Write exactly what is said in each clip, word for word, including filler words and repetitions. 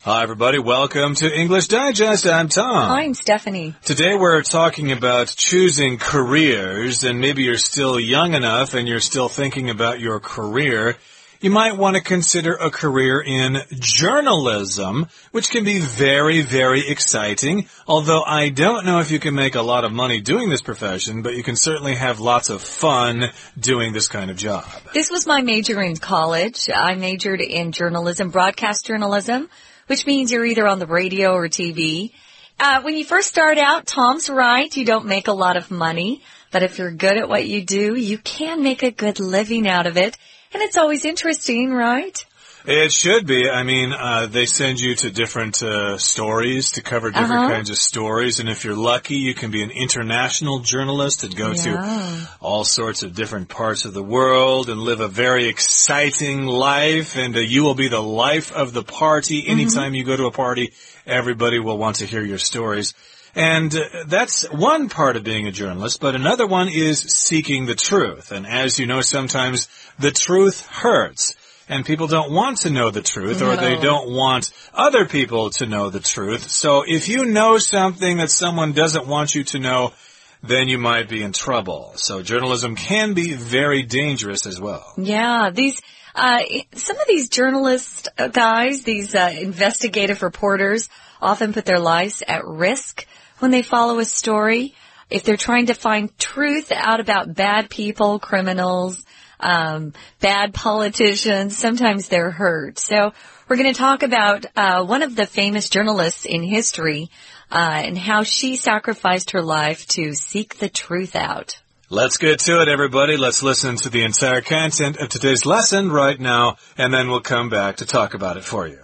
Hi, everybody. Welcome to English Digest. I'm Tom. I'm Stephanie. Today we're talking about choosing careers, and maybe you're still young enough and you're still thinking about your career. You might want to consider a career in journalism, which can be very, very exciting, although I don't know if you can make a lot of money doing this profession, but you can certainly have lots of fun doing this kind of job. This was my major in college. I majored in journalism, broadcast journalism, which means you're either on the radio or T V. Uh, when you first start out, Tom's right, you don't make a lot of money, but if you're good at what you do, you can make a good living out of it. And it's always interesting, right? It should be. I mean, uh, they send you to different uh, stories to cover different uh-huh. kinds of stories. And if you're lucky, you can be an international journalist and go yeah. to all sorts of different parts of the world and live a very exciting life. And uh, you will be the life of the party. Anytime mm-hmm. you go to a party, everybody will want to hear your stories. And uh, that's one part of being a journalist, but another one is seeking the truth. And as you know, sometimes the truth hurts. And people don't want to know the truth, or no. they don't want other people to know the truth. So if you know something that someone doesn't want you to know, then you might be in trouble. So journalism can be very dangerous as well. Yeah, these uh some of these journalist guys, these uh, investigative reporters, often put their lives at risk when they follow a story. If they're trying to find truth out about bad people, criminals, Um, bad politicians, sometimes they're hurt. So we're going to talk about uh, one of the famous journalists in history uh, and how she sacrificed her life to seek the truth out. Let's get to it, everybody. Let's listen to the entire content of today's lesson right now, and then we'll come back to talk about it for you.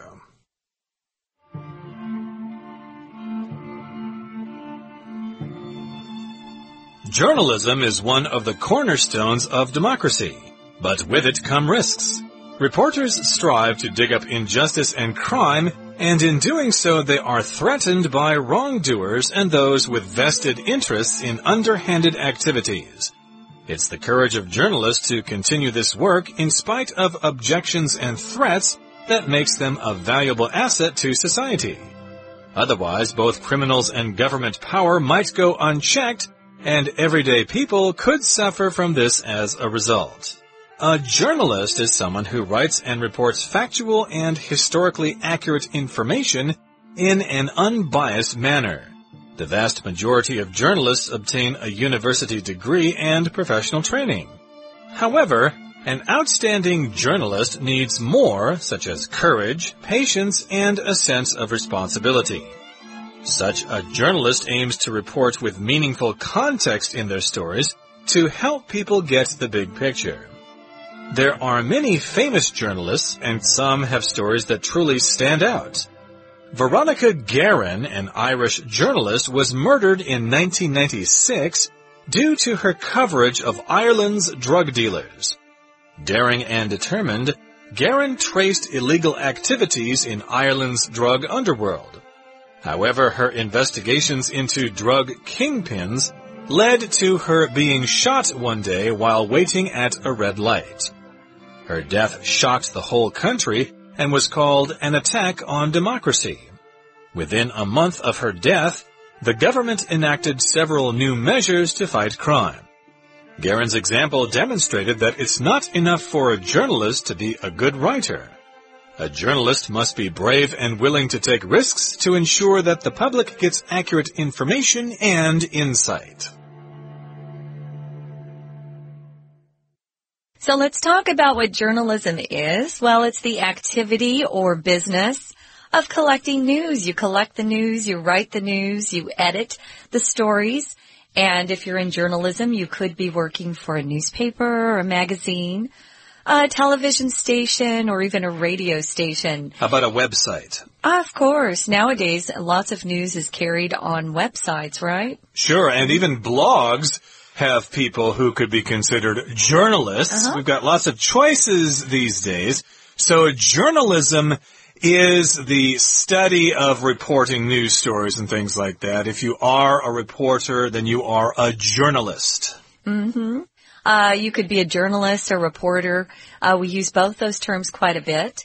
Journalism is one of the cornerstones of democracy, but with it come risks. Reporters strive to dig up injustice and crime, and in doing so they are threatened by wrongdoers and those with vested interests in underhanded activities. It's the courage of journalists to continue this work in spite of objections and threats that makes them a valuable asset to society. Otherwise, both criminals and government power might go unchecked, and everyday people could suffer from this as a result. A journalist is someone who writes and reports factual and historically accurate information in an unbiased manner. The vast majority of journalists obtain a university degree and professional training. However, an outstanding journalist needs more, such as courage, patience, and a sense of responsibility. Such a journalist aims to report with meaningful context in their stories to help people get the big picture. There are many famous journalists, and some have stories that truly stand out. Veronica Guerin, an Irish journalist, was murdered in nineteen ninety-six due to her coverage of Ireland's drug dealers. Daring and determined, Guerin traced illegal activities in Ireland's drug underworld. However, her investigations into drug kingpins led to her being shot one day while waiting at a red light. Her death shocked the whole country and was called an attack on democracy. Within a month of her death, the government enacted several new measures to fight crime. Guerin's example demonstrated that it's not enough for a journalist to be a good writer. A journalist must be brave and willing to take risks to ensure that the public gets accurate information and insight. So let's talk about what journalism is. Well, it's the activity or business of collecting news. You collect the news, you write the news, you edit the stories. And if you're in journalism, you could be working for a newspaper or a magazine, a television station, or even a radio station. How about a website? Of course. Nowadays, lots of news is carried on websites, right? Sure, and even blogs have people who could be considered journalists. Uh-huh. We've got lots of choices these days. So journalism is the study of reporting news stories and things like that. If you are a reporter, then you are a journalist. Mm-hmm. Uh, you could be a journalist or reporter. Uh, we use both those terms quite a bit.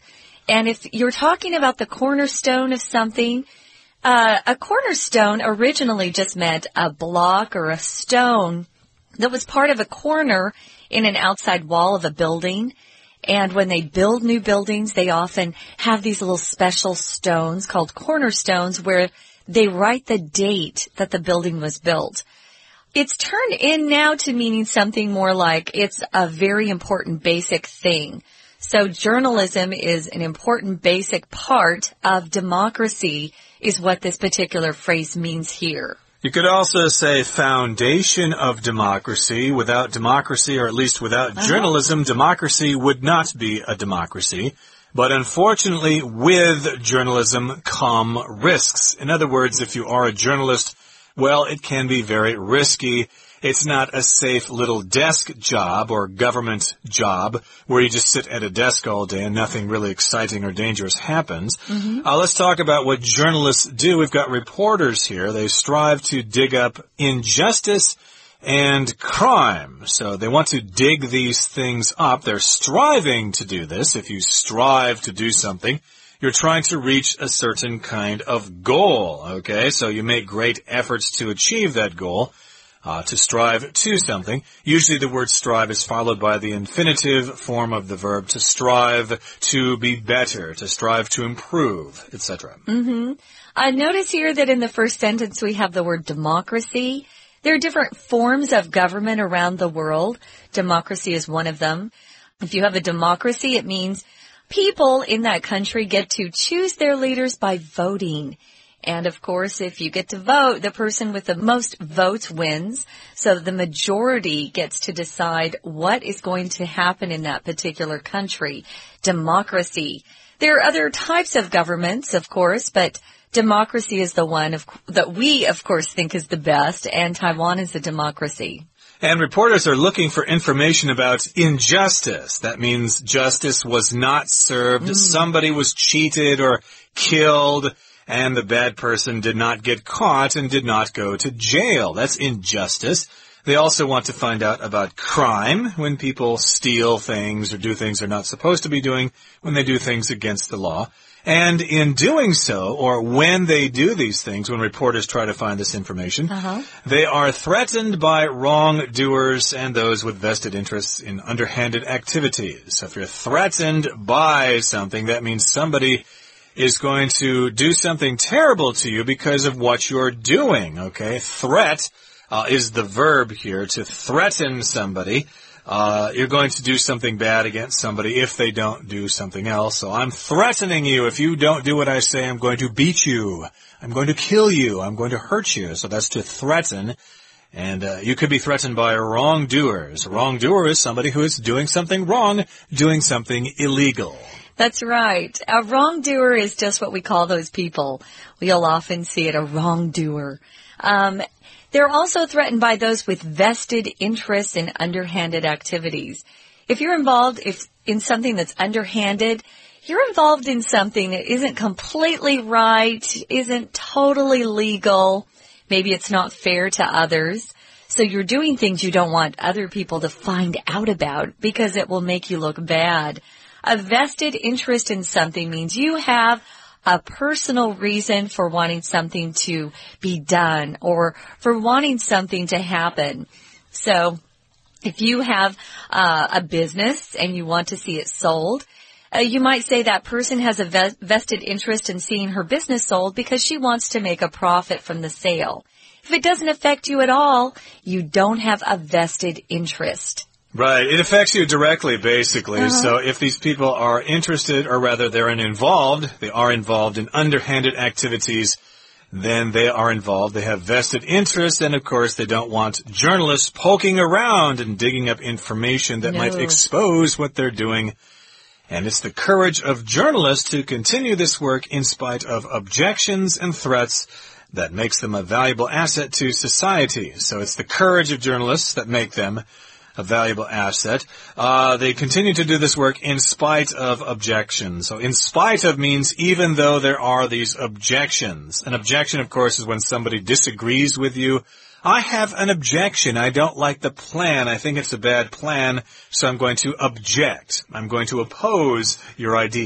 And if you're talking about the cornerstone of something, uh, a cornerstone originally just meant a block or a stone that was part of a corner in an outside wall of a building. And when they build new buildings, they often have these little special stones called cornerstones where they write the date that the building was built. It's turned in now to meaning something more like it's a very important basic thing. So journalism is an important basic part of democracy is what this particular phrase means here. You could also say foundation of democracy. Without democracy, or at least without uh-huh. journalism, democracy would not be a democracy. But unfortunately, with journalism come risks. In other words, if you are a journalist, well, it can be very risky. It's not a safe little desk job or government job where you just sit at a desk all day and nothing really exciting or dangerous happens. Mm-hmm. Uh, let's talk about what journalists do. We've got reporters here. They strive to dig up injustice and crime. So they want to dig these things up. They're striving to do this. If you strive to do something, you're trying to reach a certain kind of goal, okay? So you make great efforts to achieve that goal. Uh, to strive to something. Usually the word strive is followed by the infinitive form of the verb to strive to be better, to strive to improve, et cetera. Mm-hmm. Uh, notice here that in the first sentence we have the word democracy. There are different forms of government around the world. Democracy is one of them. If you have a democracy, it means people in that country get to choose their leaders by voting. And, of course, if you get to vote, the person with the most votes wins. So the majority gets to decide what is going to happen in that particular country. Democracy. There are other types of governments, of course, but democracy is the one of, that we, of course, think is the best, and Taiwan is a democracy. And reporters are looking for information about injustice. That means justice was not served, mm. somebody was cheated or killed, and the bad person did not get caught and did not go to jail. That's injustice. They also want to find out about crime, when people steal things or do things they're not supposed to be doing, when they do things against the law. And in doing so, or when they do these things, when reporters try to find this information, uh-huh. they are threatened by wrongdoers and those with vested interests in underhanded activities. So if you're threatened by something, that means somebody is going to do something terrible to you because of what you're doing, okay? Threat uh, is the verb here, to threaten somebody. Uh, you're going to do something bad against somebody if they don't do something else. So I'm threatening you. If you don't do what I say, I'm going to beat you. I'm going to kill you. I'm going to hurt you. So that's to threaten. And uh, you could be threatened by wrongdoers. A wrongdoer is somebody who is doing something wrong, doing something illegal. That's right. A wrongdoer is just what we call those people. We'll often see it, a wrongdoer. Um, they're also threatened by those with vested interest in underhanded activities. If you're involved if, in something that's underhanded, you're involved in something that isn't completely right, isn't totally legal. Maybe it's not fair to others. So you're doing things you don't want other people to find out about because it will make you look bad. A vested interest in something means you have a personal reason for wanting something to be done or for wanting something to happen. So if you have uh, a business and you want to see it sold, uh, you might say that person has a ve- vested interest in seeing her business sold because she wants to make a profit from the sale. If it doesn't affect you at all, you don't have a vested interest. Right. It affects you directly, basically. Uh-huh. So if these people are interested, or rather they're involved, they are involved in underhanded activities, then they are involved. They have vested interest, and of course they don't want journalists poking around and digging up information that no. might expose what they're doing. And it's the courage of journalists to continue this work in spite of objections and threats that makes them a valuable asset to society. So it's the courage of journalists that make them a valuable asset. Uh, they continue to do this work in spite of objections. So in spite of means even though there are these objections. An objection, of course, is when somebody disagrees with you. I have an objection. I don't like the plan. I think it's a bad plan, so I'm going to object. I'm going to oppose your idea.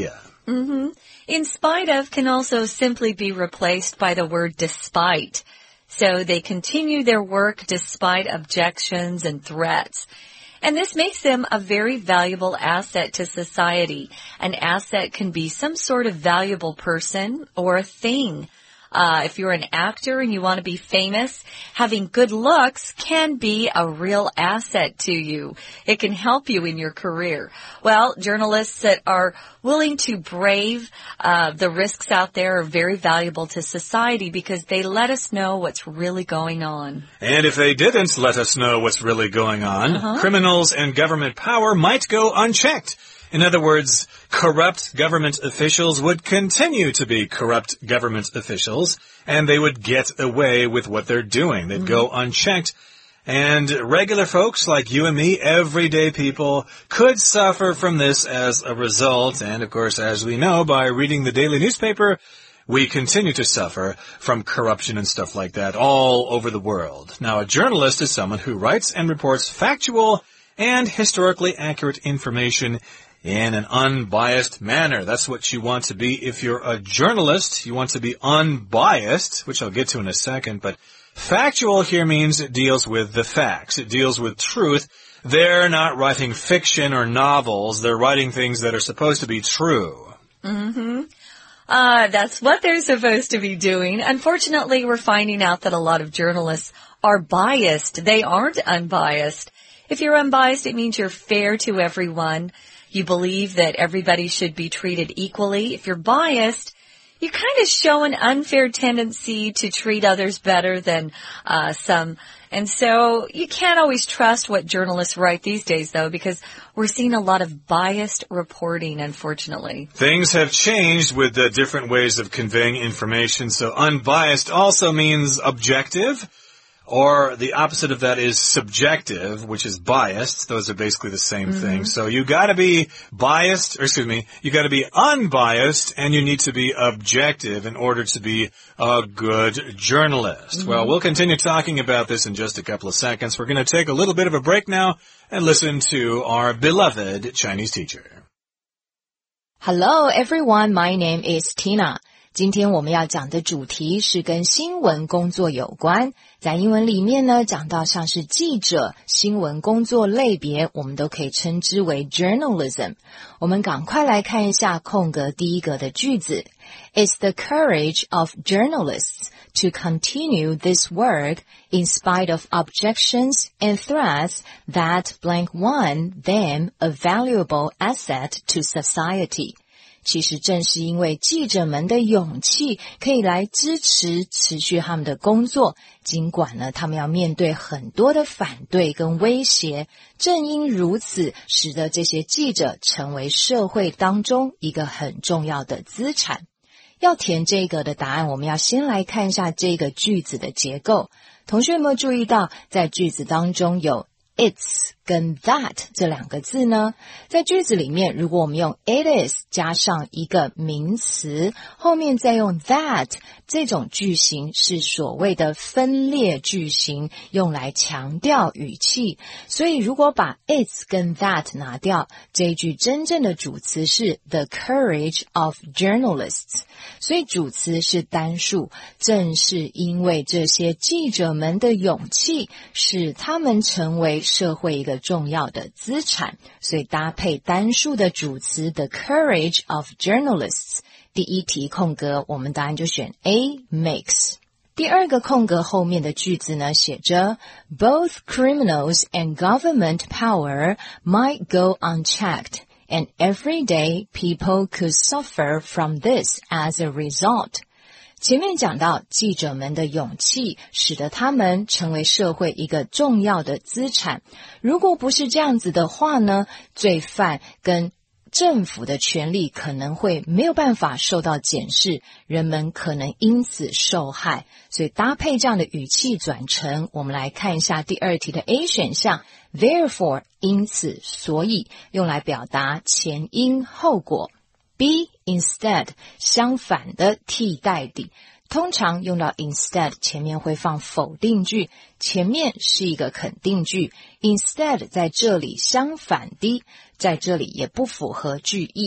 Mm-hmm. In spite of can also simply be replaced by the word despite. So they continue their work despite objections and threats. And this makes them a very valuable asset to society. An asset can be some sort of valuable person or a thing. Uh, if you're an actor and you want to be famous, having good looks can be a real asset to you. It can help you in your career. Well, journalists that are willing to brave uh, the risks out there are very valuable to society because they let us know what's really going on. And if they didn't let us know what's really going on, uh-huh. criminals and government power might go unchecked. In other words, corrupt government officials would continue to be corrupt government officials, and they would get away with what they're doing. They'd mm-hmm. go unchecked. And regular folks like you and me, everyday people, could suffer from this as a result. And, of course, as we know, by reading the daily newspaper, we continue to suffer from corruption and stuff like that all over the world. Now, a journalist is someone who writes and reports factual and historically accurate information in an unbiased manner. That's what you want to be if you're a journalist. You want to be unbiased, which I'll get to in a second. But factual here means it deals with the facts. It deals with truth. They're not writing fiction or novels. They're writing things that are supposed to be true. Mm-hmm. Uh, that's what they're supposed to be doing. Unfortunately, we're finding out that a lot of journalists are biased. They aren't unbiased. If you're unbiased, it means you're fair to everyone. You believe that everybody should be treated equally. If you're biased, you kind of show an unfair tendency to treat others better than uh some. And so you can't always trust what journalists write these days, though, because we're seeing a lot of biased reporting, unfortunately. Things have changed with the different ways of conveying information. So unbiased also means objective. Or the opposite of that is subjective, which is biased. Those are basically the same mm-hmm. thing. So you gotta be biased, or excuse me, you gotta be unbiased, and you need to be objective in order to be a good journalist. Mm-hmm. Well, we'll continue talking about this in just a couple of seconds. We're gonna take a little bit of a break now and listen to our beloved Chinese teacher. Hello, everyone. My name is Tina. 今天我们要讲的主题是跟新闻工作有关，在英文里面呢，讲到像是记者、新闻工作类别，我们都可以称之为 journalism。我们赶快来看一下空格第一格的句子。It's the courage of journalists to continue this work in spite of objections and threats that blank one them a valuable asset to society。其实正是因为记者们的勇气，可以来支持持续他们的工作，尽管呢他们要面对很多的反对跟威胁，正因如此，使得这些记者成为社会当中一个很重要的资产。要填这个的答案，我们要先来看一下这个句子的结构。同学有没有注意到，在句子当中有It's 跟 that 这两个字呢，在句子里面，如果我们用 it is 加上一个名词，后面再用 that， 这种句型是所谓的分裂句型，用来强调语气。所以如果把 it's 跟 that 拿掉，这一句真正的主词是 the courage of journalists， 所以主词是单数。正是因为这些记者们的勇气，使他们成为社会一个重要的资产，所以搭配单数的主词 the courage of journalists。第一题空格，我们答案就选 A makes。第二个空格后面的句子呢，写着 Both criminals and government power might go unchecked, and everyday people could suffer from this as a result。前面讲到记者们的勇气使得他们成为社会一个重要的资产，如果不是这样子的话呢，罪犯跟政府的权利可能会没有办法受到检视，人们可能因此受害，所以搭配这样的语气转成，我们来看一下第二题的 A 选项 Therefore 因此所以，用来表达前因后果。B instead 相反的替代的，通常用到 instead 前面会放否定句，前面是一个肯定句， instead 在这里相反的，在这里也不符合句意。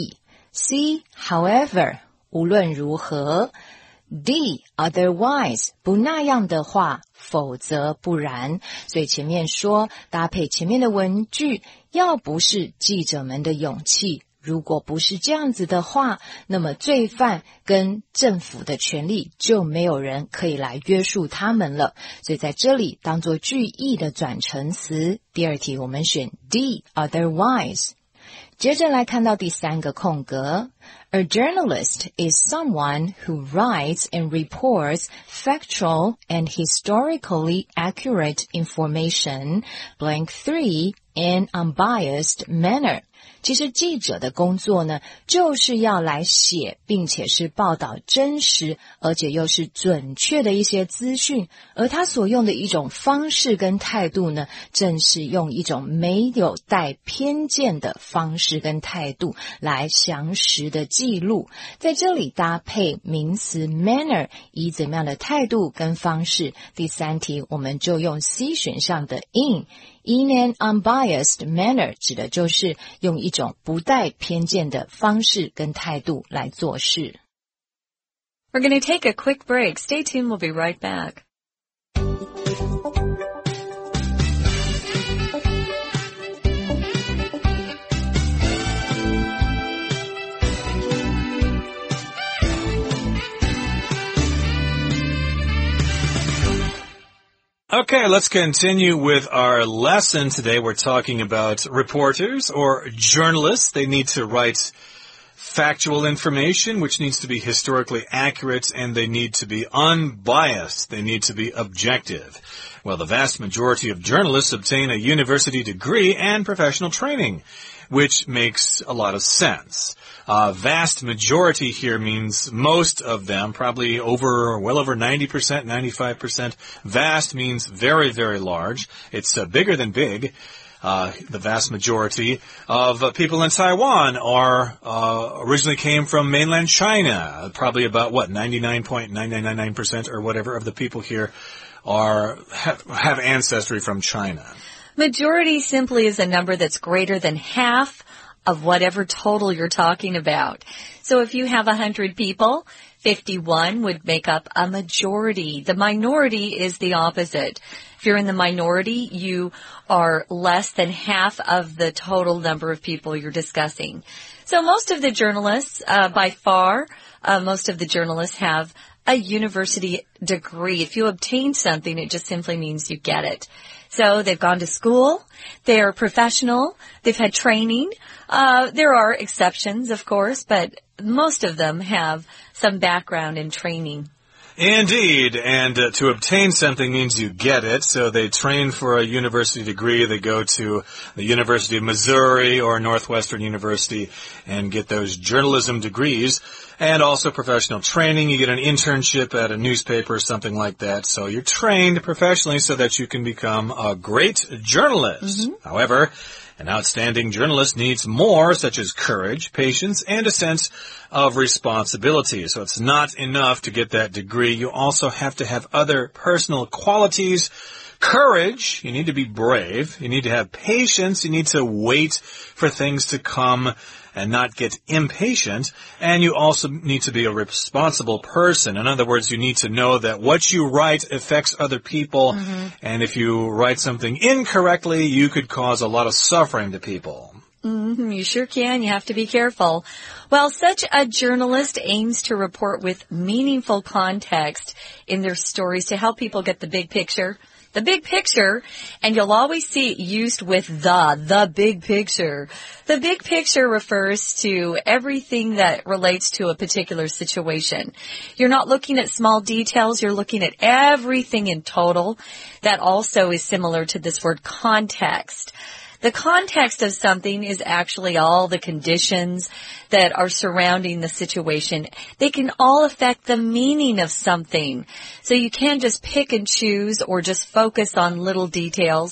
C. However, 无论如何。D. Otherwise, 不那样的话，否则不然。所以前面说搭配前面的文句，要不是记者们的勇气，如果不是这样子的话，那么罪犯跟政府的权力就没有人可以来约束他们了。所以在这里当作句意的转成词。第二题我们选 D. Otherwise。接着来看到第三个空格。A journalist is someone who writes and reports factual and historically accurate information, blank three, in unbiased manner. 其实记者的工作呢，就是要来写，并且是报道真实，而且又是准确的一些资讯。而他所用的一种方式跟态度呢，正是用一种没有带偏见的方式跟态度来详实的记录。在这里搭配名词 manner， 以怎么样的态度跟方式。第三题我们就用 C 选项的 in。In an unbiased manner 指的就是用一种不带偏见的方式跟态度来做事。 We're going to take a quick break. Stay tuned. We'll be right back. Okay, let's continue with our lesson today. We're talking about reporters or journalists. They need to write factual information, which needs to be historically accurate, and they need to be unbiased. They need to be objective. Well, the vast majority of journalists obtain a university degree and professional training, which makes a lot of sense. Uh, vast majority here means most of them, probably over, well over ninety percent, ninety-five percent. Vast means very, very large. It's uh, bigger than big. Uh, the vast majority of uh, people in Taiwan are, uh, originally came from mainland China. Probably about, what, ninety-nine point nine nine nine nine percent or whatever of the people here are, have, have ancestry from China. Majority simply is a number that's greater than half of whatever total you're talking about. So if you have one hundred people, fifty-one would make up a majority. The minority is the opposite. If you're in the minority, you are less than half of the total number of people you're discussing. So most of the journalists, uh, by far, uh, most of the journalists have a university degree. If you obtain something, it just simply means you get it. So they've gone to school, they're professional, they've had training. Uh, there are exceptions, of course, but most of them have some background in training. Indeed, and uh, to obtain something means you get it. So they train for a university degree. They go to the University of Missouri or Northwestern University and get those journalism degrees. And also professional training. You get an internship at a newspaper or something like that. So you're trained professionally so that you can become a great journalist. Mm-hmm. However, an outstanding journalist needs more, such as courage, patience, and a sense of responsibility. So it's not enough to get that degree. You also have to have other personal qualities. Courage, you need to be brave. You need to have patience. You need to wait for things to come and not get impatient. And you also need to be a responsible person. In other words, you need to know that what you write affects other people. Mm-hmm. And if you write something incorrectly, you could cause a lot of suffering to people. Mm-hmm, you sure can. You have to be careful. Well, such a journalist aims to report with meaningful context in their stories to help people get the big picture. The big picture, and you'll always see it used with the, the big picture. The big picture refers to everything that relates to a particular situation. You're not looking at small details, you're looking at everything in total. That also is similar to this word context. The context of something is actually all the conditions that are surrounding the situation. They can all affect the meaning of something. So you can't just pick and choose or just focus on little details.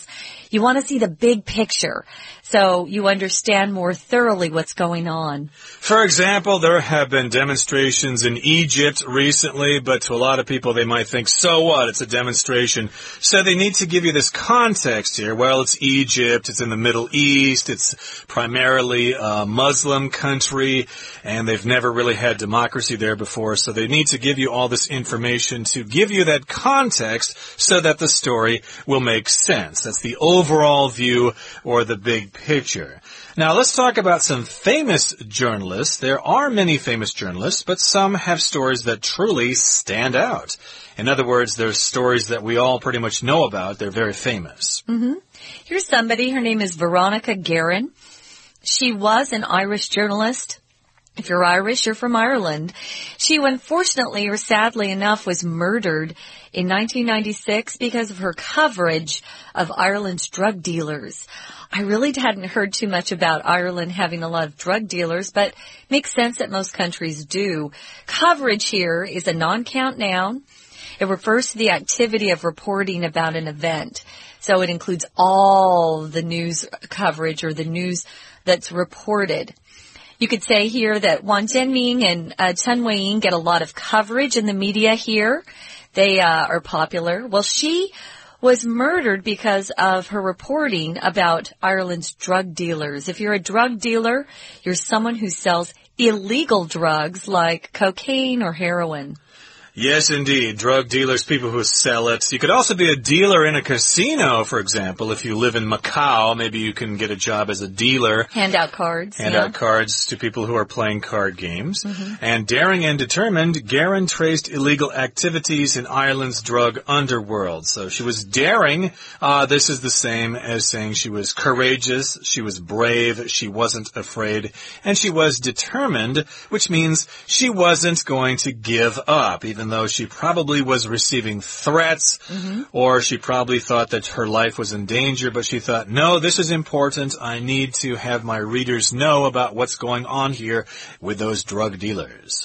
You want to see the big picture so you understand more thoroughly what's going on. For example, there have been demonstrations in Egypt recently, but to a lot of people they might think, so what? It's a demonstration. So they need to give you this context here. Well, it's Egypt, it's in the Middle East, it's primarily a Muslim country, and they've never really had democracy there before, so they need to give you all this information to give you that context so that the story will make sense. That's the overall view or the big picture. Now, let's talk about some famous journalists. There are many famous journalists, but some have stories that truly stand out. In other words, there's stories that we all pretty much know about. They're very famous. Mm-hmm. Here's somebody. Her name is Veronica Guerin. She was an Irish journalist. If you're Irish, you're from Ireland. She, unfortunately or sadly enough, was murdered in nineteen ninety-six because of her coverage of Ireland's drug dealers. I really hadn't heard too much about Ireland having a lot of drug dealers, but it makes sense that most countries do. Coverage here is a non-count noun. It refers to the activity of reporting about an event. So it includes all the news coverage or the news that's reported. You could say here that Wang Jianming and uh, Chen Weiying get a lot of coverage in the media here. They uh, are popular. Well, she was murdered because of her reporting about Ireland's drug dealers. If you're a drug dealer, you're someone who sells illegal drugs like cocaine or heroin. Yes, indeed. Drug dealers, people who sell it. You could also be a dealer in a casino, for example. If you live in Macau, maybe you can get a job as a dealer. Hand out cards. Hand yeah. out cards to people who are playing card games. Mm-hmm. And daring and determined, Guerin traced illegal activities in Ireland's drug underworld. So she was daring. Uh, this is the same as saying she was courageous, she was brave, she wasn't afraid, and she was determined, which means she wasn't going to give up, even though she probably was receiving threats, mm-hmm. or she probably thought that her life was in danger, but she thought, no, this is important. I need to have my readers know about what's going on here with those drug dealers.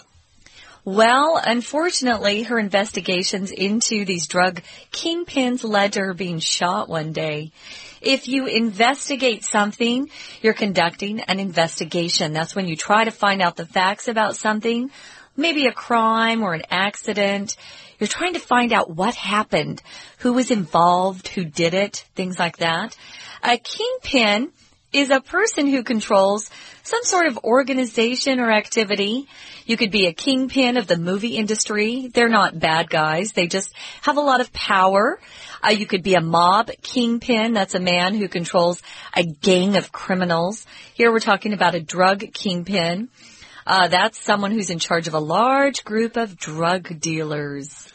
Well, unfortunately, her investigations into these drug kingpins led to her being shot one day. If you investigate something, you're conducting an investigation. That's when you try to find out the facts about something. Maybe a crime or an accident. You're trying to find out what happened, who was involved, who did it, things like that. A kingpin is a person who controls some sort of organization or activity. You could be a kingpin of the movie industry. They're not bad guys. They just have a lot of power. Uh, you could be a mob kingpin. That's a man who controls a gang of criminals. Here we're talking about a drug kingpin. Uh, that's someone who's in charge of a large group of drug dealers.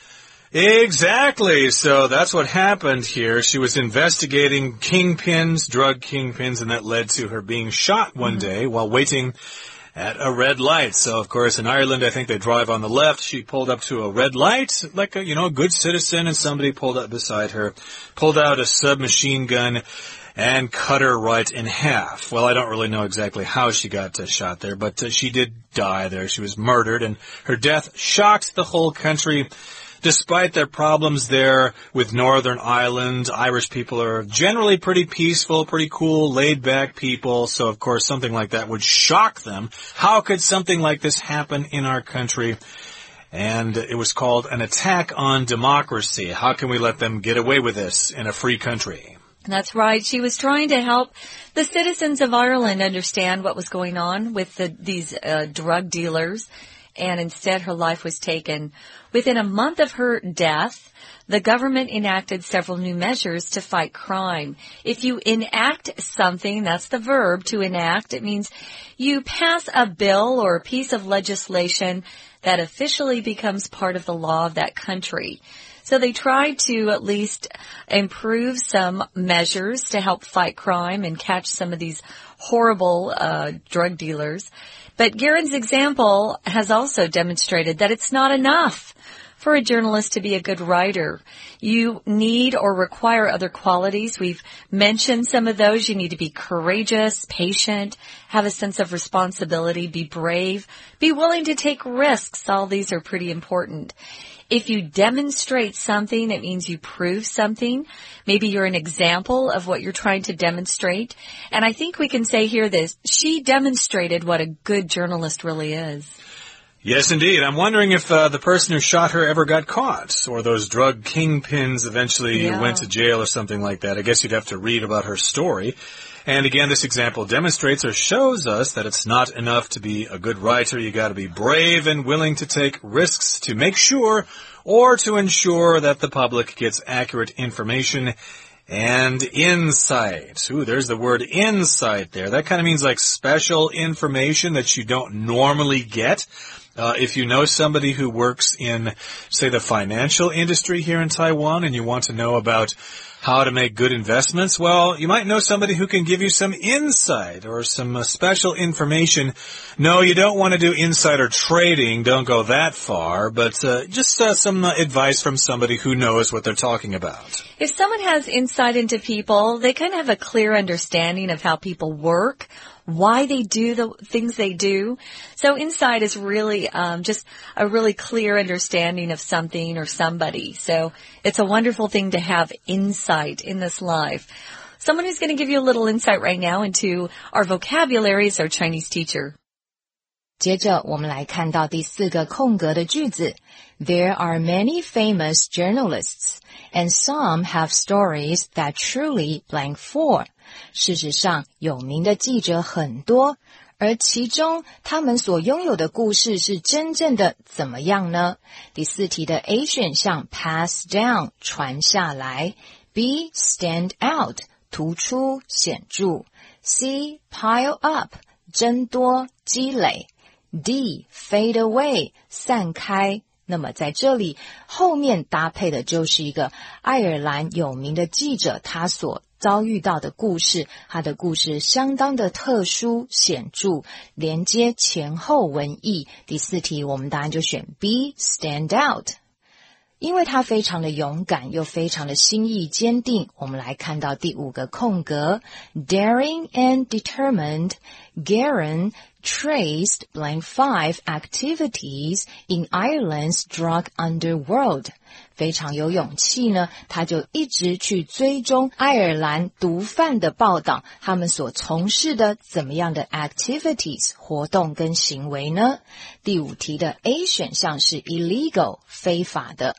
Exactly. So that's what happened here. She was investigating kingpins, drug kingpins, and that led to her being shot one mm-hmm. day while waiting at a red light. So, of course, in Ireland, I think they drive on the left. She pulled up to a red light, like a, you know, a good citizen, and somebody pulled up beside her, pulled out a submachine gun, and cut her right in half. Well, I don't really know exactly how she got uh, shot there, but uh, she did die there. She was murdered, and her death shocked the whole country. Despite their problems there with Northern Ireland, Irish people are generally pretty peaceful, pretty cool, laid-back people. So, of course, something like that would shock them. How could something like this happen in our country? And it was called an attack on democracy. How can we let them get away with this in a free country? That's right. She was trying to help the citizens of Ireland understand what was going on with the, these uh, drug dealers, and instead her life was taken. Within a month of her death, the government enacted several new measures to fight crime. If you enact something, that's the verb, to enact. It means you pass a bill or a piece of legislation that officially becomes part of the law of that country. So they tried to at least improve some measures to help fight crime and catch some of these horrible uh, drug dealers. But Guerin's example has also demonstrated that it's not enough for a journalist to be a good writer. You need or require other qualities. We've mentioned some of those. You need to be courageous, patient, have a sense of responsibility, be brave, be willing to take risks. All these are pretty important. If you demonstrate something, it means you prove something. Maybe you're an example of what you're trying to demonstrate. And I think we can say here this, she demonstrated what a good journalist really is. Yes, indeed. I'm wondering if uh, the person who shot her ever got caught, or those drug kingpins eventually yeah. went to jail or something like that. I guess you'd have to read about her story. And again, this example demonstrates or shows us that it's not enough to be a good writer. You got to be brave and willing to take risks to make sure or to ensure that the public gets accurate information and insight. Ooh, there's the word insight there. That kind of means like special information that you don't normally get. Uh, if you know somebody who works in, say, the financial industry here in Taiwan and you want to know about how to make good investments, well, you might know somebody who can give you some insight or some uh, special information. No, you don't want to do insider trading. Don't go that far, but uh, just uh, some uh, advice from somebody who knows what they're talking about. If someone has insight into people, they kind of have a clear understanding of how people work, why they do the things they do. So insight is really um, just a really clear understanding of something or somebody. So it's a wonderful thing to have insight in this life. Someone who's going to give you a little insight right now into our vocabulary is our Chinese teacher. 接着我们来看到第四个空格的句子。There are many famous journalists, and some have stories that truly blank for. 事实上，有名的记者很多，而其中他们所拥有的故事是真正的怎么样呢？第四题的 A 选项 pass down 传下来， B stand out 突出显著， C pile up 增多积累， D fade away 散开。那么在这里后面搭配的就是一个爱尔兰有名的记者他所遭遇到的故事，他的故事相当的特殊显著，连接前后文意。第四题我们答案就选 B stand out。因为他非常的勇敢又非常的心意坚定，我们来看到第五个空格 Daring and determined, Garen traced blank five activities in Ireland's drug underworld. 非常有勇气呢，他就一直去追踪爱尔兰毒贩的报道，他们所从事的怎么样的 activities 活动跟行为呢？第五题的 A 选项是 illegal 非法的，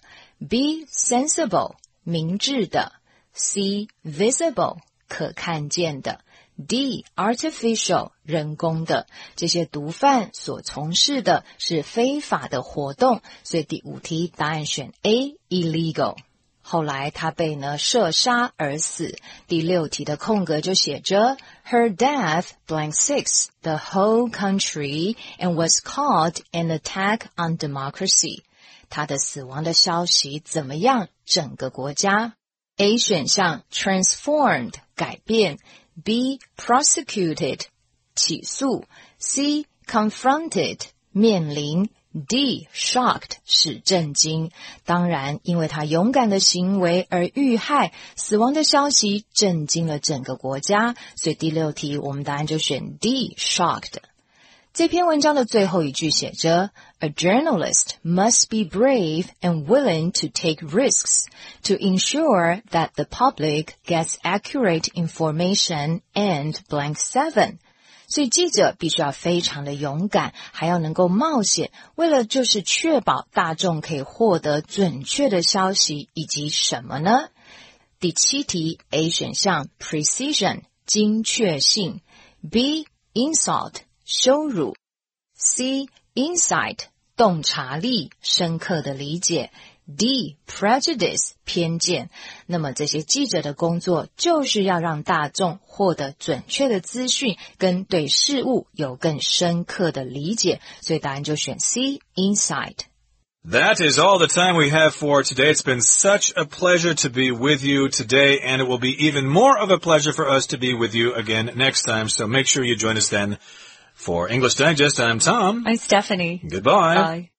B sensible 明智的， C visible 可看见的， D artificial 人工的。这些毒贩所从事的是非法的活动，所以第五题答案选 A illegal。 后来他被呢射杀而死。第六题的空格就写着 Her death blank six the whole country and was called an attack on democracy. 他的死亡的消息怎么样整个国家？ A 选项 transformed 改变， B prosecuted 起诉， C confronted 面临， D shocked 使震惊。当然因为他勇敢的行为而遇害，死亡的消息震惊了整个国家，所以第六题我们答案就选 D shocked。这篇文章的最后一句写着 A journalist must be brave and willing to take risks to ensure that the public gets accurate information and blank seven. 所以记者必须要非常的勇敢，还要能够冒险，为了就是确保大众可以获得准确的消息，以及什么呢？第七题 A 选项 precision 精确性， B insult羞辱， C insight 洞察力深刻的理解， D prejudice 偏见。那么这些记者的工作就是要让大众获得准确的资讯，跟对事物有更深刻的理解，所以答案就选 C insight。 That is all the time we have for today. It's been such a pleasure to be with you today, and it will be even more of a pleasure for us to be with you again next time, so make sure you join us then. For English Digest, I'm Tom. I'm Stephanie. Goodbye. Bye.